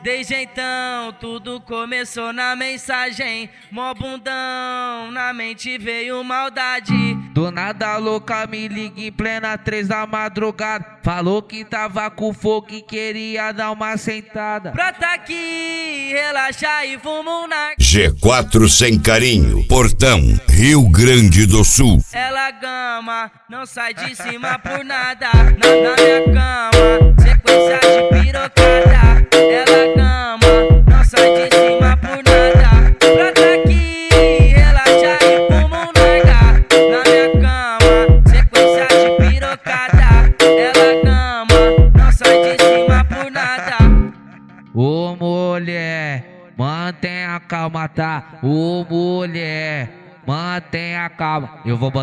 Desde então tudo começou na mensagem. Mó bundão, na mente veio maldade. Do nada louca me liga em plena 3 da madrugada. Falou que tava com fogo e queria dar uma sentada. Brota aqui, relaxa e fuma um narco. G4 Sem Carinho, Portão, Rio Grande do Sul. Ela gama, não sai de cima por nada. Na minha cama, sequência de pirocada. Ela gama, não sai de cima por nada. Brota aqui, relaxa e fuma um narga. Na minha cama, sequência de pirocada. Ela gama, não sai de cima por nada. Ô mulher, mantenha a calma, tá? Ô mulher, mantenha a calma. Eu vou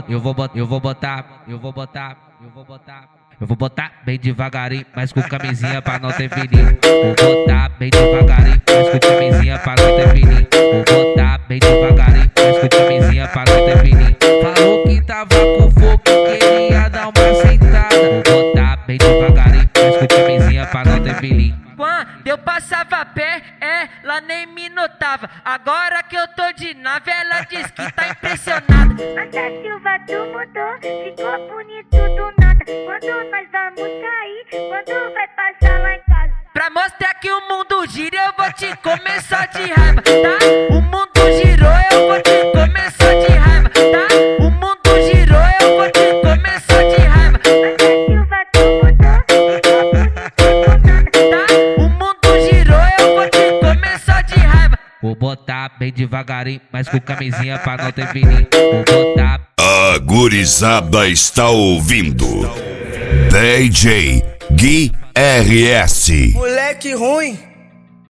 botar bem devagarinho, mas com camisinha pra não ter perigo. Vou botar bem devagarinho, mas com camisinha pra não ter perigo. Vou botar bem devagarinho, mas com camisinha pra não ter perigo. Falou que tava com fogo e queria dar uma sentada. Vou botar bem devagarinho, mas com camisinha pra não ter perigo. Quando eu passava a pé, ela nem me notava. Agora que eu tô de nave, ela diz que tá impressionada. Mas a Silva tu mudou, ficou bonito do nada. Quando nós vamos sair, quando vai passar lá em casa. Pra mostrar que o mundo gira, eu vou te comer só de raiva, tá? O mundo girou, eu vou te comer só de raiva, tá? O mundo girou, eu vou te comer só de raiva. Mas a Silva tu mudou, ficou bonito do nada. Tá? O mundo girou, eu vou te comer só de raiva. Vou botar bem devagarinho, mas com camisinha pra não ter perigo. Vou botar. A gurizada está ouvindo DJ Gui RS. Moleque ruim.